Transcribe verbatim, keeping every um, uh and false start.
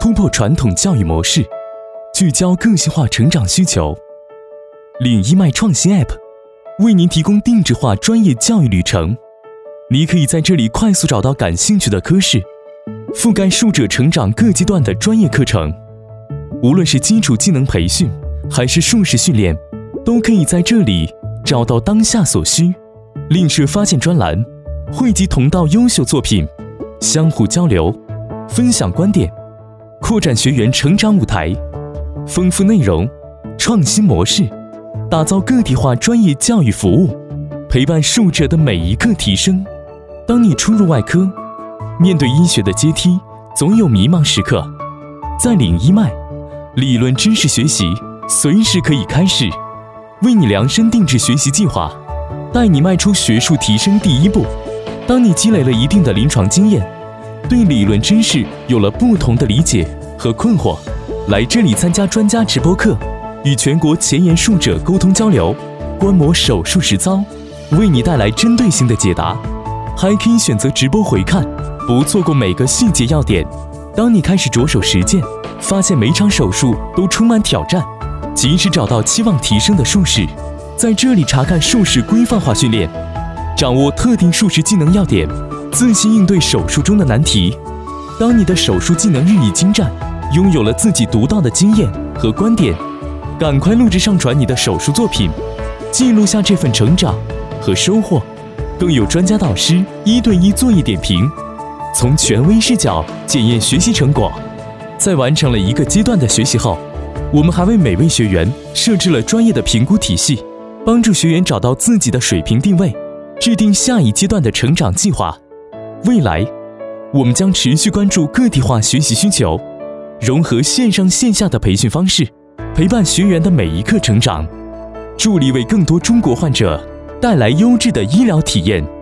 突破传统教育模式，聚焦个性化成长需求。领一麦创新 App 为您提供定制化专业教育旅程，你可以在这里快速找到感兴趣的科室，覆盖术者成长各阶段的专业课程。无论是基础技能培训，还是术士训练，都可以在这里找到当下所需。另设发现专栏，汇集同道优秀作品，相互交流，分享观点，扩展学员成长舞台，丰富内容，创新模式，打造个体化专业教育服务，陪伴术者的每一刻提升。当你初入外科，面对医学的阶梯，总有迷茫时刻，在领一麦，理论知识学习随时可以开始，为你量身定制学习计划，带你迈出学术提升第一步。当你积累了一定的临床经验，对理论知识有了不同的理解和困惑，来这里参加专家直播课，与全国前沿术者沟通交流，观摩手术实操，为你带来针对性的解答。还可以选择直播回看，不错过每个细节要点。当你开始着手实践，发现每场手术都充满挑战，及时找到期望提升的术士，在这里查看术士规范化训练，掌握特定术士技能要点，自信应对手术中的难题。当你的手术技能日益精湛，拥有了自己独到的经验和观点，赶快录制上传你的手术作品，记录下这份成长和收获。更有专家导师一对一作业点评，从权威视角检验学习成果。在完成了一个阶段的学习后，我们还为每位学员设置了专业的评估体系，帮助学员找到自己的水平定位，制定下一阶段的成长计划。未来，我们将持续关注个体化学习需求，融合线上线下的培训方式，陪伴学员的每一刻成长，助力为更多中国患者带来优质的医疗体验。